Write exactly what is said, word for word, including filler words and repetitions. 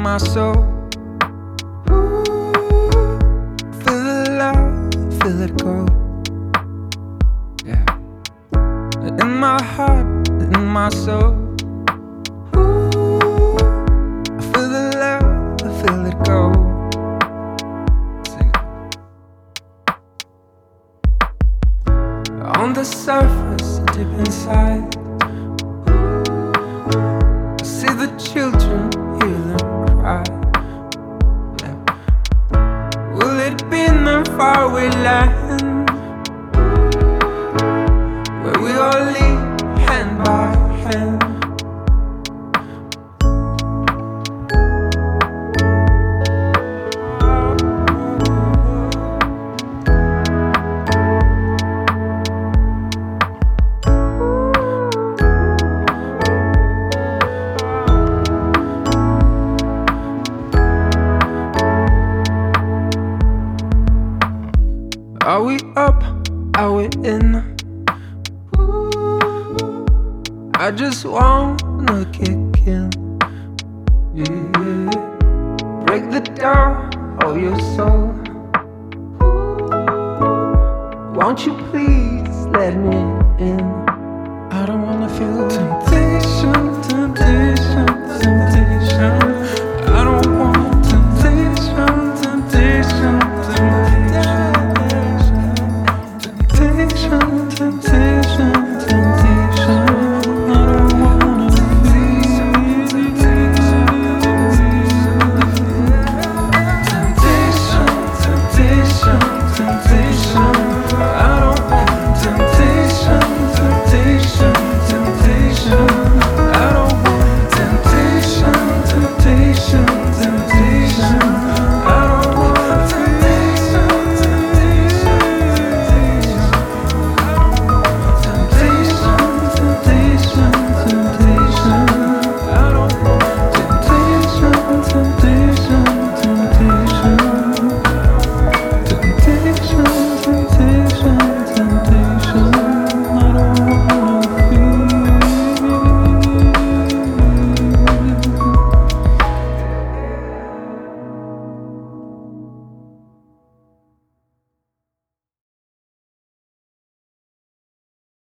my soul. Ooh, feel the love, feel it go. Yeah, in my heart, in my soul. Ooh, I feel the love, I feel it go. Sing it. On the surface, deep inside, I see the children, hear them cry. Yeah. Will it be in the faraway land where we all live hand by hand? Are we up? Are we in? Ooh, I just wanna kick in. Yeah, break the door of your soul. Ooh, won't you please let me in? I don't wanna feel temptation, temptation, temptation.